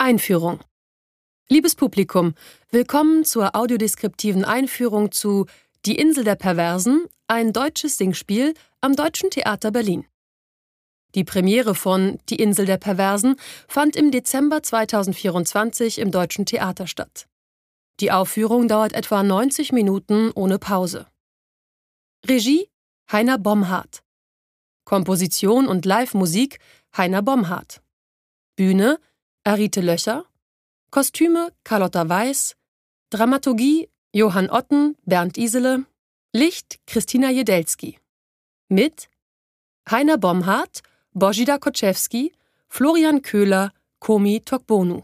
Einführung. Liebes Publikum, willkommen zur audiodeskriptiven Einführung zu Die Insel der Perversen, ein deutsches Singspiel am Deutschen Theater Berlin. Die Premiere von Die Insel der Perversen fand im Dezember 2024 im Deutschen Theater statt. Die Aufführung dauert etwa 90 Minuten ohne Pause. Regie Heiner Bomhardt. Komposition und Live-Musik Heiner Bomhardt. Bühne Arite Löcher. Kostüme Carlotta Weiß. Dramaturgie Johann Otten, Bernd Isele. Licht Christina Jedelski. Mit Heiner Bomhardt, Božida Kočevský, Florian Köhler, Komi Tokbonu.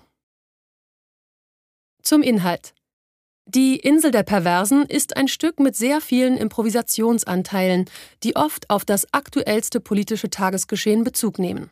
Zum Inhalt. Die Insel der Perversen ist ein Stück mit sehr vielen Improvisationsanteilen, die oft auf das aktuellste politische Tagesgeschehen Bezug nehmen.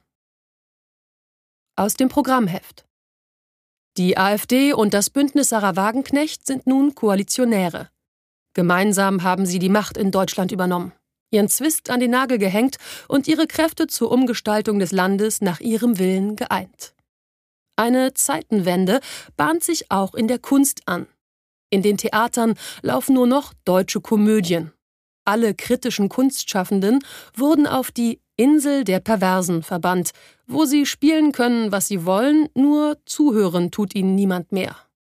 Aus dem Programmheft. Die AfD und das Bündnis Sarah Wagenknecht sind nun Koalitionäre. Gemeinsam haben sie die Macht in Deutschland übernommen, ihren Zwist an den Nagel gehängt und ihre Kräfte zur Umgestaltung des Landes nach ihrem Willen geeint. Eine Zeitenwende bahnt sich auch in der Kunst an. In den Theatern laufen nur noch deutsche Komödien. Alle kritischen Kunstschaffenden wurden auf die Insel der Perversen verbannt, wo sie spielen können, was sie wollen, nur zuhören tut ihnen niemand mehr.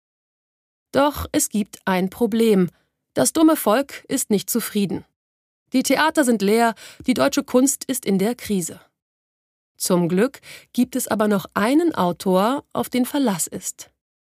Doch es gibt ein Problem. Das dumme Volk ist nicht zufrieden. Die Theater sind leer, die deutsche Kunst ist in der Krise. Zum Glück gibt es aber noch einen Autor, auf den Verlass ist.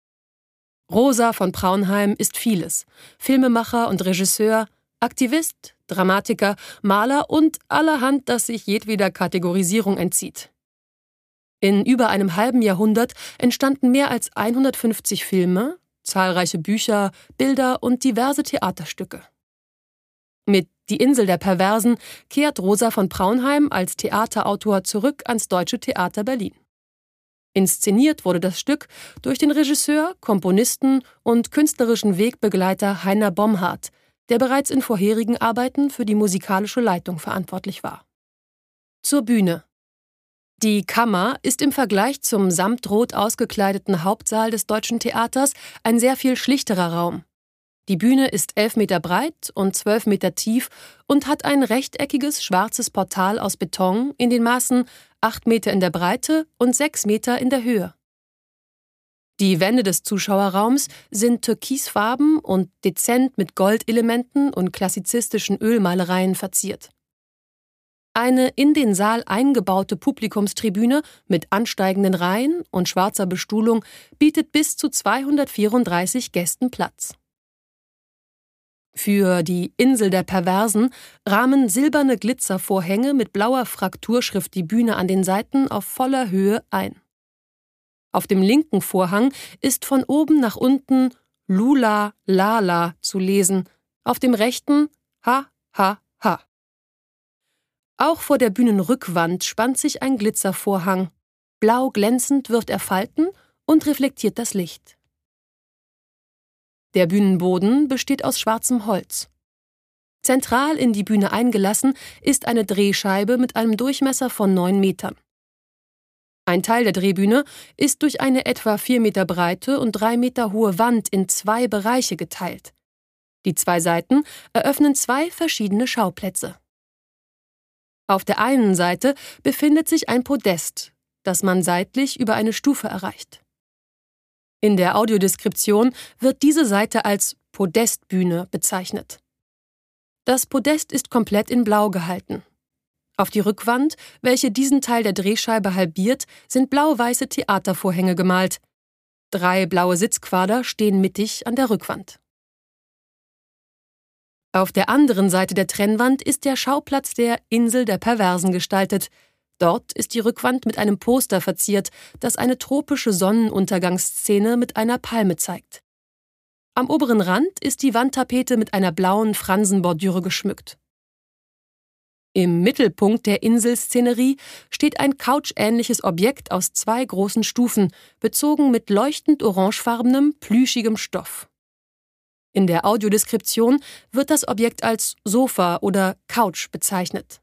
Rosa von Praunheim ist vieles: Filmemacher und Regisseur, Aktivist, Dramatiker, Maler und allerhand, das sich jedweder Kategorisierung entzieht. In über einem halben Jahrhundert entstanden mehr als 150 Filme, zahlreiche Bücher, Bilder und diverse Theaterstücke. Mit Die Insel der Perversen kehrt Rosa von Praunheim als Theaterautor zurück ans Deutsche Theater Berlin. Inszeniert wurde das Stück durch den Regisseur, Komponisten und künstlerischen Wegbegleiter Heiner Bomhardt, der bereits in vorherigen Arbeiten für die musikalische Leitung verantwortlich war. Zur Bühne. Die Kammer ist im Vergleich zum samtrot ausgekleideten Hauptsaal des Deutschen Theaters ein sehr viel schlichterer Raum. Die Bühne ist 11 Meter breit und 12 Meter tief und hat ein rechteckiges schwarzes Portal aus Beton in den Maßen 8 Meter in der Breite und 6 Meter in der Höhe. Die Wände des Zuschauerraums sind türkisfarben und dezent mit Goldelementen und klassizistischen Ölmalereien verziert. Eine in den Saal eingebaute Publikumstribüne mit ansteigenden Reihen und schwarzer Bestuhlung bietet bis zu 234 Gästen Platz. Für Die Insel der Perversen rahmen silberne Glitzervorhänge mit blauer Frakturschrift die Bühne an den Seiten auf voller Höhe ein. Auf dem linken Vorhang ist von oben nach unten Lula Lala zu lesen, auf dem rechten Ha Ha Ha. Auch vor der Bühnenrückwand spannt sich ein Glitzervorhang. Blau glänzend wirft er Falten und reflektiert das Licht. Der Bühnenboden besteht aus schwarzem Holz. Zentral in die Bühne eingelassen ist eine Drehscheibe mit einem Durchmesser von 9 Metern. Ein Teil der Drehbühne ist durch eine etwa 4 Meter breite und 3 Meter hohe Wand in 2 Bereiche geteilt. Die 2 Seiten eröffnen 2 verschiedene Schauplätze. Auf der einen Seite befindet sich ein Podest, das man seitlich über eine Stufe erreicht. In der Audiodeskription wird diese Seite als Podestbühne bezeichnet. Das Podest ist komplett in Blau gehalten. Auf die Rückwand, welche diesen Teil der Drehscheibe halbiert, sind blau-weiße Theatervorhänge gemalt. 3 blaue Sitzquader stehen mittig an der Rückwand. Auf der anderen Seite der Trennwand ist der Schauplatz der Insel der Perversen gestaltet. Dort ist die Rückwand mit einem Poster verziert, das eine tropische Sonnenuntergangsszene mit einer Palme zeigt. Am oberen Rand ist die Wandtapete mit einer blauen Fransenbordüre geschmückt. Im Mittelpunkt der Inselszenerie steht ein couchähnliches Objekt aus 2 großen Stufen, bezogen mit leuchtend orangefarbenem, plüschigem Stoff. In der Audiodeskription wird das Objekt als Sofa oder Couch bezeichnet.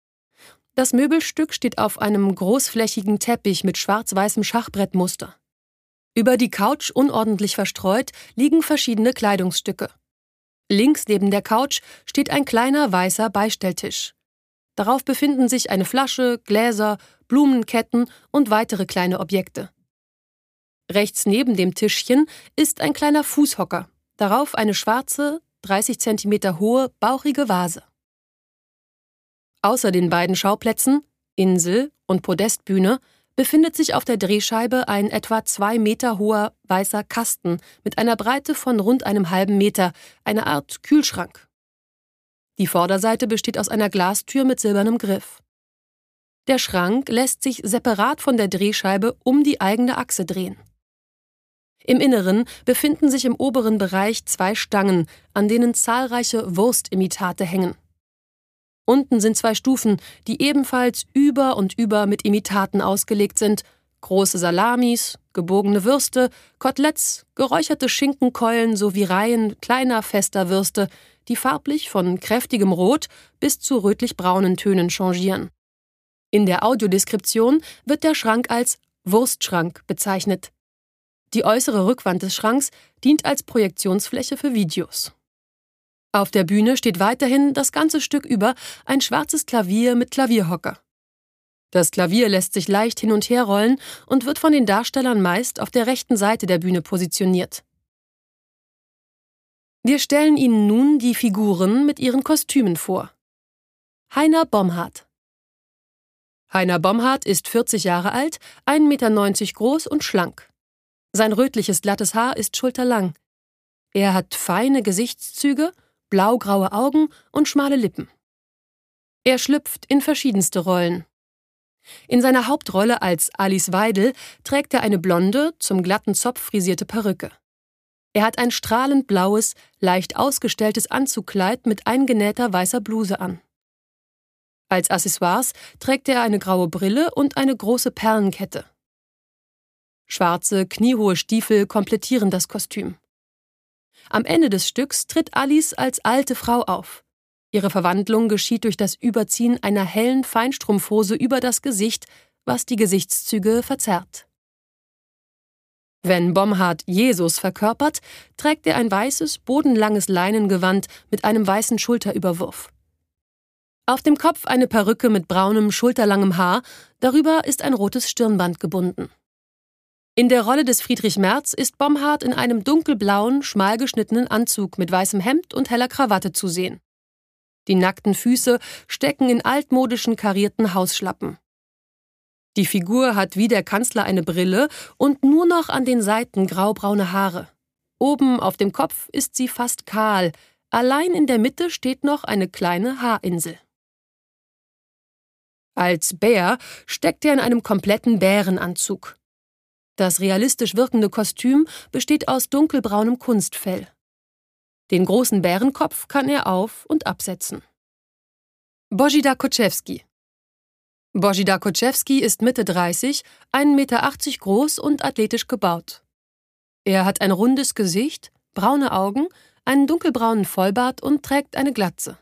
Das Möbelstück steht auf einem großflächigen Teppich mit schwarz-weißem Schachbrettmuster. Über die Couch unordentlich verstreut liegen verschiedene Kleidungsstücke. Links neben der Couch steht ein kleiner weißer Beistelltisch. Darauf befinden sich eine Flasche, Gläser, Blumenketten und weitere kleine Objekte. Rechts neben dem Tischchen ist ein kleiner Fußhocker, darauf eine schwarze, 30 cm hohe, bauchige Vase. Außer den beiden Schauplätzen, Insel und Podestbühne, befindet sich auf der Drehscheibe ein etwa 2 Meter hoher weißer Kasten mit einer Breite von rund einem halben Meter, eine Art Kühlschrank. Die Vorderseite besteht aus einer Glastür mit silbernem Griff. Der Schrank lässt sich separat von der Drehscheibe um die eigene Achse drehen. Im Inneren befinden sich im oberen Bereich 2 Stangen, an denen zahlreiche Wurstimitate hängen. Unten sind 2 Stufen, die ebenfalls über und über mit Imitaten ausgelegt sind: große Salamis, gebogene Würste, Koteletts, geräucherte Schinkenkeulen sowie Reihen kleiner, fester Würste, die farblich von kräftigem Rot bis zu rötlich-braunen Tönen changieren. In der Audiodeskription wird der Schrank als Wurstschrank bezeichnet. Die äußere Rückwand des Schranks dient als Projektionsfläche für Videos. Auf der Bühne steht weiterhin das ganze Stück über ein schwarzes Klavier mit Klavierhocker. Das Klavier lässt sich leicht hin und her rollen und wird von den Darstellern meist auf der rechten Seite der Bühne positioniert. Wir stellen Ihnen nun die Figuren mit ihren Kostümen vor. Heiner Bomhard. Heiner Bomhard ist 40 Jahre alt, 1,90 Meter groß und schlank. Sein rötliches, glattes Haar ist schulterlang. Er hat feine Gesichtszüge, blaugraue Augen und schmale Lippen. Er schlüpft in verschiedenste Rollen. In seiner Hauptrolle als Alice Weidel trägt er eine blonde, zum glatten Zopf frisierte Perücke. Er hat ein strahlend blaues, leicht ausgestelltes Anzugkleid mit eingenähter weißer Bluse an. Als Accessoires trägt er eine graue Brille und eine große Perlenkette. Schwarze, kniehohe Stiefel komplettieren das Kostüm. Am Ende des Stücks tritt Alice als alte Frau auf. Ihre Verwandlung geschieht durch das Überziehen einer hellen Feinstrumpfhose über das Gesicht, was die Gesichtszüge verzerrt. Wenn Bomhard Jesus verkörpert, trägt er ein weißes, bodenlanges Leinengewand mit einem weißen Schulterüberwurf. Auf dem Kopf eine Perücke mit braunem, schulterlangem Haar, darüber ist ein rotes Stirnband gebunden. In der Rolle des Friedrich Merz ist Bomhard in einem dunkelblauen, schmal geschnittenen Anzug mit weißem Hemd und heller Krawatte zu sehen. Die nackten Füße stecken in altmodischen karierten Hausschlappen. Die Figur hat wie der Kanzler eine Brille und nur noch an den Seiten graubraune Haare. Oben auf dem Kopf ist sie fast kahl, allein in der Mitte steht noch eine kleine Haarinsel. Als Bär steckt er in einem kompletten Bärenanzug. Das realistisch wirkende Kostüm besteht aus dunkelbraunem Kunstfell. Den großen Bärenkopf kann er auf- und absetzen. Božidar Kočevský. Božidar Kočevský ist Mitte 30, 1,80 Meter groß und athletisch gebaut. Er hat ein rundes Gesicht, braune Augen, einen dunkelbraunen Vollbart und trägt eine Glatze.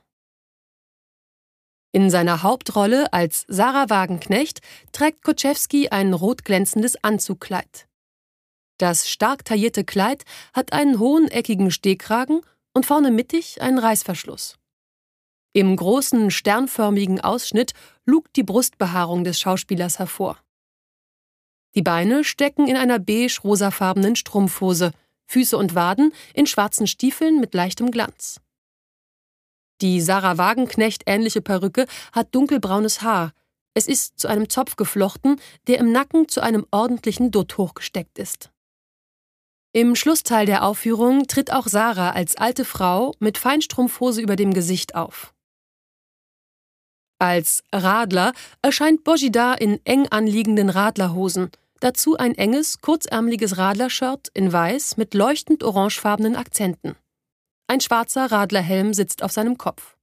In seiner Hauptrolle als Sarah Wagenknecht trägt Kočevský ein rot glänzendes Anzugkleid. Das stark taillierte Kleid hat einen hohen, eckigen Stehkragen und vorne mittig einen Reißverschluss. Im großen, sternförmigen Ausschnitt lugt die Brustbehaarung des Schauspielers hervor. Die Beine stecken in einer beige-rosafarbenen Strumpfhose, Füße und Waden in schwarzen Stiefeln mit leichtem Glanz. Die Sarah Wagenknecht-ähnliche Perücke hat dunkelbraunes Haar. Es ist zu einem Zopf geflochten, der im Nacken zu einem ordentlichen Dutt hochgesteckt ist. Im Schlussteil der Aufführung tritt auch Sarah als alte Frau mit Feinstrumpfhose über dem Gesicht auf. Als Radler erscheint Božidar in eng anliegenden Radlerhosen, dazu ein enges, kurzärmeliges Radlershirt in weiß mit leuchtend orangefarbenen Akzenten. Ein schwarzer Radlerhelm sitzt auf seinem Kopf.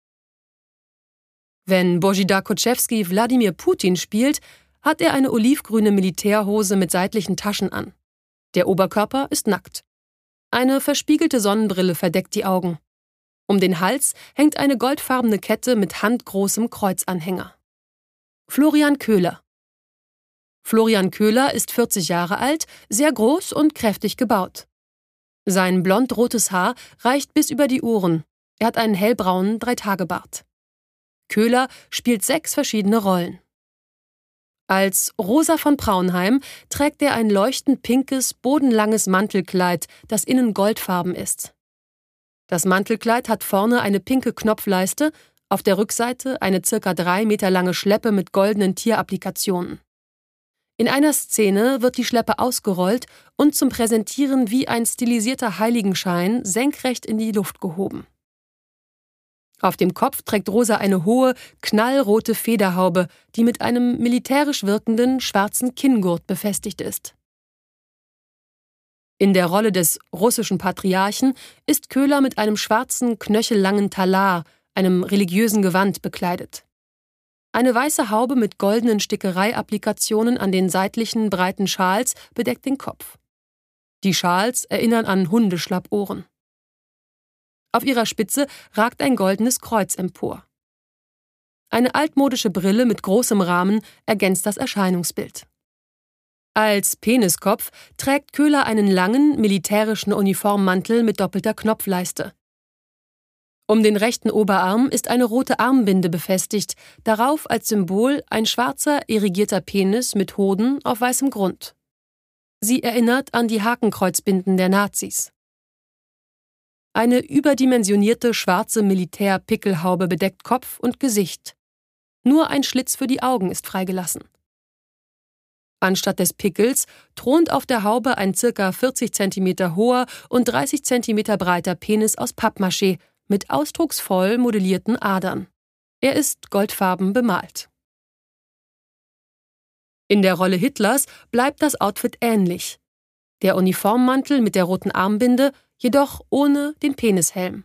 Wenn Božidar Kočevský Wladimir Putin spielt, hat er eine olivgrüne Militärhose mit seitlichen Taschen an. Der Oberkörper ist nackt. Eine verspiegelte Sonnenbrille verdeckt die Augen. Um den Hals hängt eine goldfarbene Kette mit handgroßem Kreuzanhänger. Florian Köhler. Florian Köhler ist 40 Jahre alt, sehr groß und kräftig gebaut. Sein blond-rotes Haar reicht bis über die Ohren. Er hat einen hellbraunen Dreitagebart. Köhler spielt 6 verschiedene Rollen. Als Rosa von Praunheim trägt er ein leuchtend pinkes, bodenlanges Mantelkleid, das innen goldfarben ist. Das Mantelkleid hat vorne eine pinke Knopfleiste, auf der Rückseite eine ca. 3 Meter lange Schleppe mit goldenen Tierapplikationen. In einer Szene wird die Schleppe ausgerollt und zum Präsentieren wie ein stilisierter Heiligenschein senkrecht in die Luft gehoben. Auf dem Kopf trägt Rosa eine hohe, knallrote Federhaube, die mit einem militärisch wirkenden, schwarzen Kinngurt befestigt ist. In der Rolle des russischen Patriarchen ist Köhler mit einem schwarzen, knöchellangen Talar, einem religiösen Gewand, bekleidet. Eine weiße Haube mit goldenen Stickerei-Applikationen an den seitlichen, breiten Schals bedeckt den Kopf. Die Schals erinnern an Hundeschlappohren. Auf ihrer Spitze ragt ein goldenes Kreuz empor. Eine altmodische Brille mit großem Rahmen ergänzt das Erscheinungsbild. Als Peniskopf trägt Köhler einen langen, militärischen Uniformmantel mit doppelter Knopfleiste. Um den rechten Oberarm ist eine rote Armbinde befestigt, darauf als Symbol ein schwarzer, irrigierter Penis mit Hoden auf weißem Grund. Sie erinnert an die Hakenkreuzbinden der Nazis. Eine überdimensionierte schwarze Militär-Pickelhaube bedeckt Kopf und Gesicht. Nur ein Schlitz für die Augen ist freigelassen. Anstatt des Pickels thront auf der Haube ein ca. 40 cm hoher und 30 cm breiter Penis aus Pappmaché mit ausdrucksvoll modellierten Adern. Er ist goldfarben bemalt. In der Rolle Hitlers bleibt das Outfit ähnlich. Der Uniformmantel mit der roten Armbinde, jedoch ohne den Penishelm.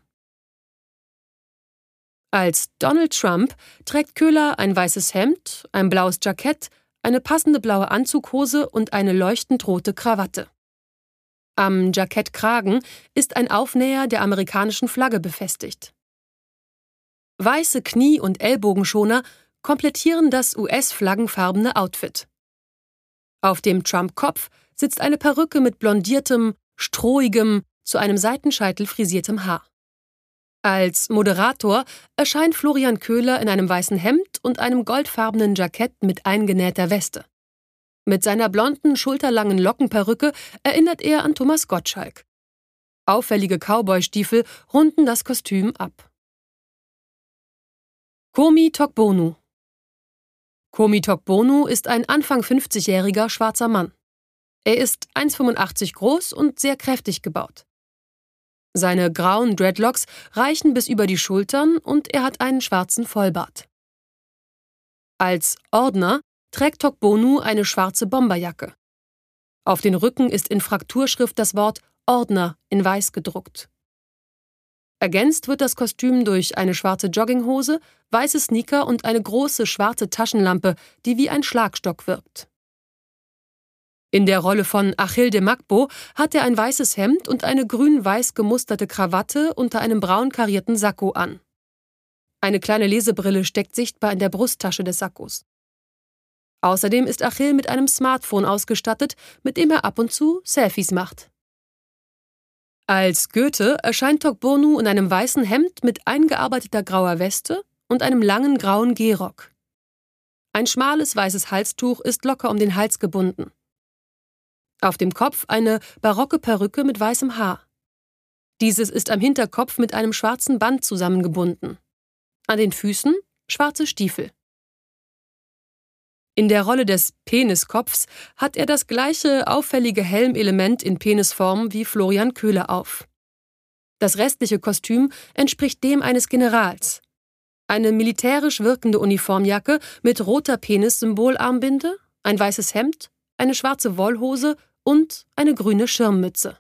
Als Donald Trump trägt Köhler ein weißes Hemd, ein blaues Jackett, eine passende blaue Anzughose und eine leuchtend rote Krawatte. Am Jackettkragen ist ein Aufnäher der amerikanischen Flagge befestigt. Weiße Knie- und Ellbogenschoner komplettieren das US-flaggenfarbene Outfit. Auf dem Trump-Kopf sitzt eine Perücke mit blondiertem, strohigem, zu einem Seitenscheitel frisiertem Haar. Als Moderator erscheint Florian Köhler in einem weißen Hemd und einem goldfarbenen Jackett mit eingenähter Weste. Mit seiner blonden, schulterlangen Lockenperücke erinnert er an Thomas Gottschalk. Auffällige Cowboystiefel runden das Kostüm ab. Komi Tokbono. Komi Tokbono ist ein Anfang 50-jähriger schwarzer Mann. Er ist 1,85 groß und sehr kräftig gebaut. Seine grauen Dreadlocks reichen bis über die Schultern und er hat einen schwarzen Vollbart. Als Ordner trägt Tokbono eine schwarze Bomberjacke. Auf den Rücken ist in Frakturschrift das Wort Ordner in weiß gedruckt. Ergänzt wird das Kostüm durch eine schwarze Jogginghose, weiße Sneaker und eine große schwarze Taschenlampe, die wie ein Schlagstock wirkt. In der Rolle von Achille de Magbo hat er ein weißes Hemd und eine grün-weiß gemusterte Krawatte unter einem braun karierten Sakko an. Eine kleine Lesebrille steckt sichtbar in der Brusttasche des Sakkos. Außerdem ist Achille mit einem Smartphone ausgestattet, mit dem er ab und zu Selfies macht. Als Goethe erscheint Tokbono in einem weißen Hemd mit eingearbeiteter grauer Weste und einem langen grauen Gehrock. Ein schmales weißes Halstuch ist locker um den Hals gebunden. Auf dem Kopf eine barocke Perücke mit weißem Haar. Dieses ist am Hinterkopf mit einem schwarzen Band zusammengebunden. An den Füßen schwarze Stiefel. In der Rolle des Peniskopfs hat er das gleiche auffällige Helmelement in Penisform wie Florian Köhler auf. Das restliche Kostüm entspricht dem eines Generals. Eine militärisch wirkende Uniformjacke mit roter Penis-Symbolarmbinde, ein weißes Hemd, eine schwarze Wollhose und eine grüne Schirmmütze.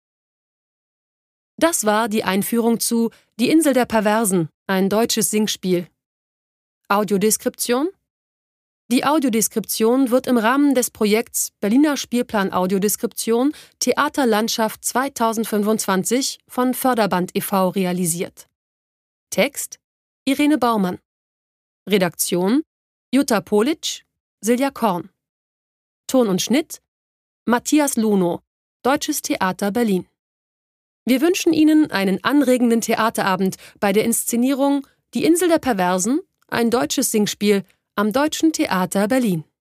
Das war die Einführung zu Die Insel der Perversen, ein deutsches Singspiel. Audiodeskription? Die Audiodeskription wird im Rahmen des Projekts Berliner Spielplan Audiodeskription Theaterlandschaft 2025 von Förderband e.V. realisiert. Text: Irene Baumann. Redaktion: Jutta Polic, Silja Korn. Ton und Schnitt Matthias Luno, Deutsches Theater Berlin. Wir wünschen Ihnen einen anregenden Theaterabend bei der Inszenierung Die Insel der Perversen, ein deutsches Singspiel am Deutschen Theater Berlin.